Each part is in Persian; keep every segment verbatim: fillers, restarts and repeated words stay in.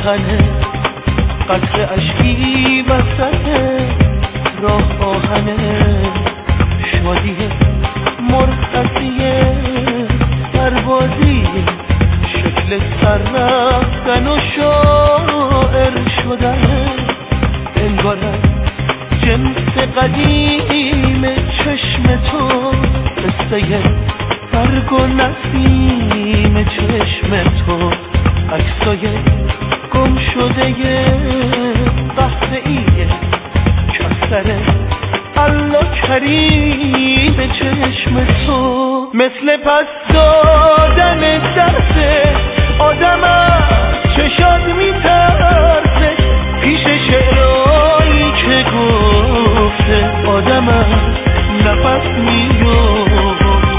آهنه، قطر اشکی وسط راه آهنه، شادی مرخصی سربازی، شکل سر رفتن و شاعر شدن، انگار جنس قدیم چشم تو، قصه برگ و نسیم چشم تو، عکسای گم شده قهوه‌ای کفتر الله کریم چشم تو، مثل پس دادن درس آدم از چشاد میترسه، پیش شعرهایی که گفته آدم از نفس میفته.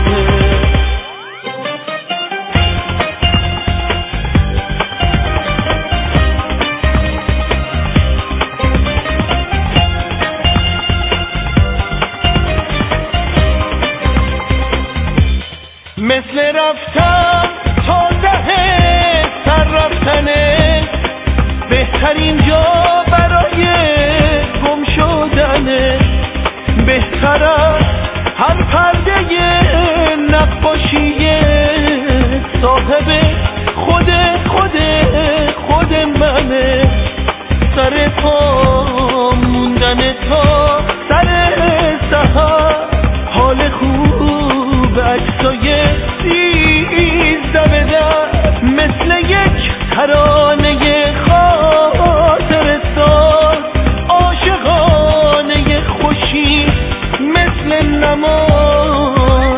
مثل رفتن تا ته سر رفتنه، بهترین جا برای گم شدنه، بهتر از هر پرده نقاشی صاحب خود خود خود منه، سر پا موندن تا سر سحر، حال خوب عکسای سیزده به در، مثل یک ترانه خاطر ساز، عاشقانه خوشی مثل نماز.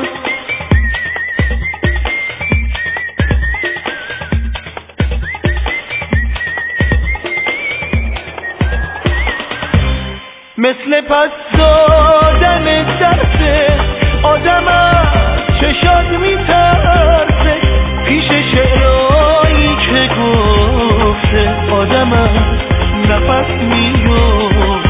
مثل پس دادن درس آدم از چشاد میترسه، پیش شعرهایی که گفته آدم از نفس میفته.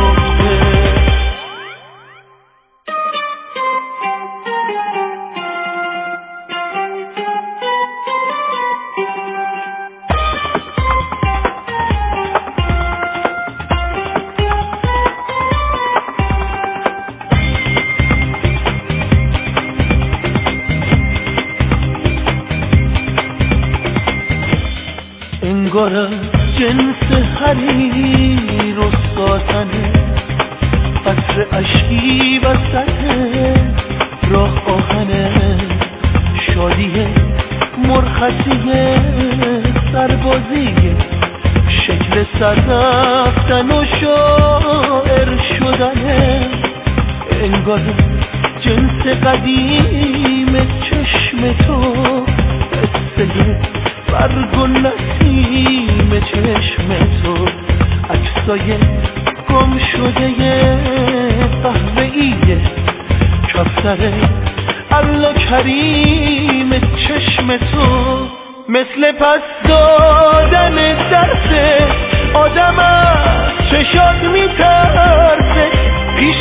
انگار جنس حریر و ساتنه، قطر اشکی وسط راه آهنه، شادی مرخصی سربازی، شکل سر رفتن و شاعر شدنه، انگار جنس قدیم چشم تو، قصه برگ و نسیم چشم تو، عکسای گم شده قهوه‌ای کفتر الله کریم چشم تو، مثل پس دادن درس آدم از چشاد میترسه، پیش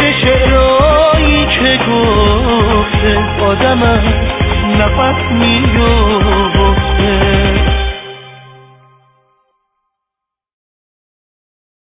شعرهایی که گفته آدم از نفس میفته.